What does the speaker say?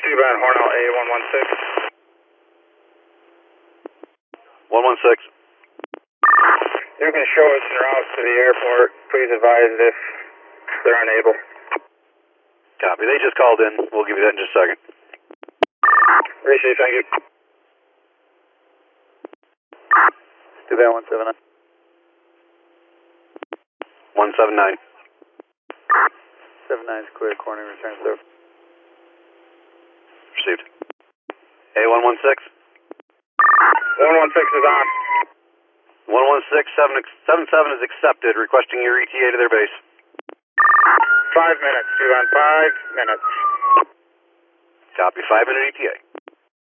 2-bound Hornell A116. 116. You can show us en route to the airport. Please advise if they're unable. Copy. They just called in. We'll give you that in just a second. Appreciate it. Thank you. 2-bound 179. 179. 79 is clear. Corning return service. Received. A116. 116 is on. 116, 77 is accepted, requesting your ETA to their base. 5 minutes. 2-bound 5 minutes. Copy. 5-minute ETA.